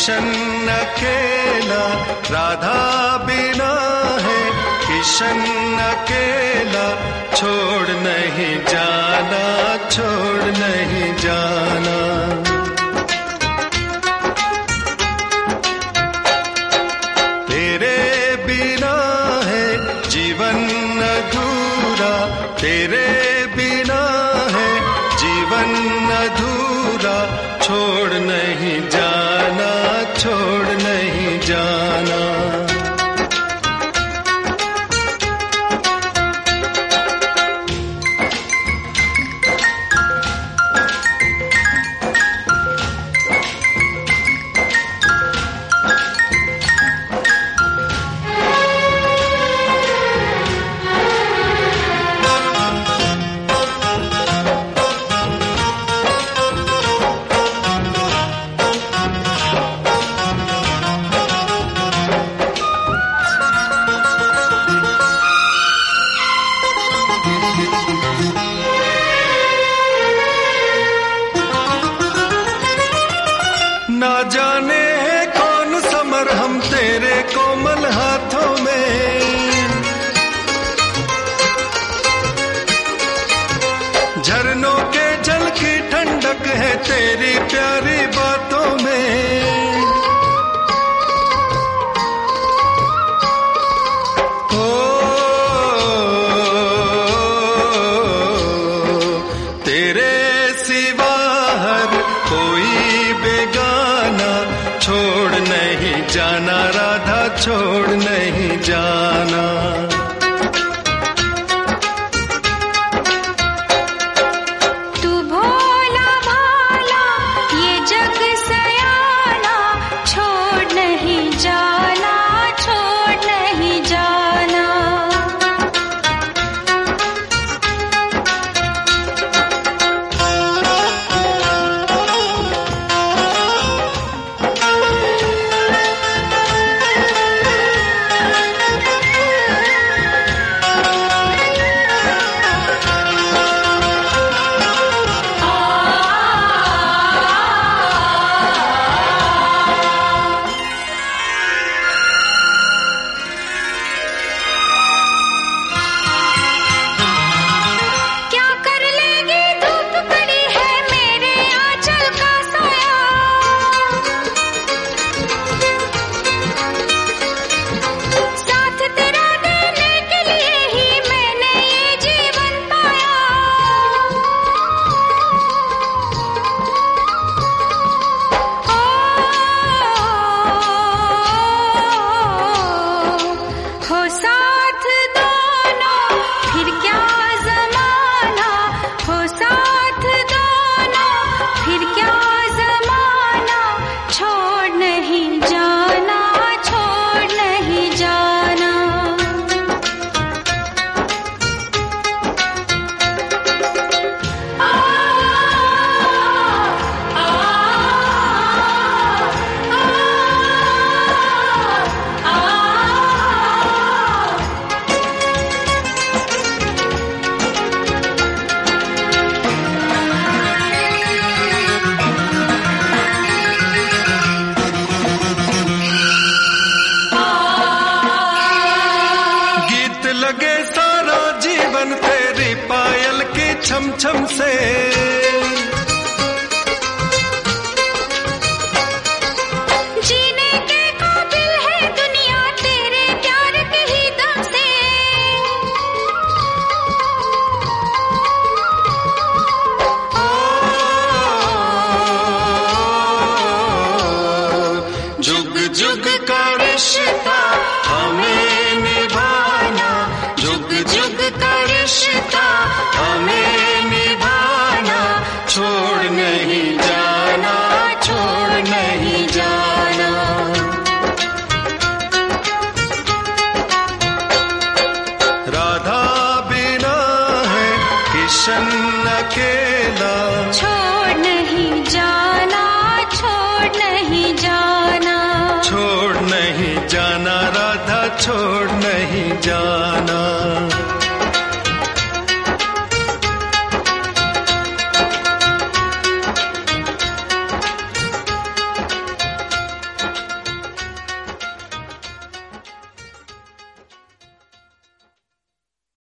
किशन अकेला राधा बिना है, किशन अकेला छोड़ नहीं जाना, छोड़ नहीं जाना। तेरे बिना है जीवन अधूरा, तेरे बिना है जीवन अधूरा, छोड़ नहीं जाना, छोड़ नहीं जाना। ना जाने कौन समर हम तेरे कोमल हाथों में, झरनों के जल की ठंडक है तेरी प्यारी बातों में। ओ तेरे सिवा हर कोई बेगाना, छोड़ नहीं जाना राधा, छोड़ नहीं जाना। तू भोला भाला ये जग सयाना, छोड़ नहीं जाना, छोड़ नहीं जाना। लगे सारा जीवन तेरी पायल की छम छम से, जीने के काबिल है दुनिया तेरे प्यार के ही दम से। जुग जुग का रिश्ता हमें निभाना, जुग जुग का रिश्ता हमें निभाना, छोड़ नहीं जाना, छोड़ नहीं जाना। राधा बिना है किशन अकेला, छोड़ नहीं जाना, छोड़ नहीं जाना, छोड़ नहीं जाना राधा, छोड़ नहीं जाना।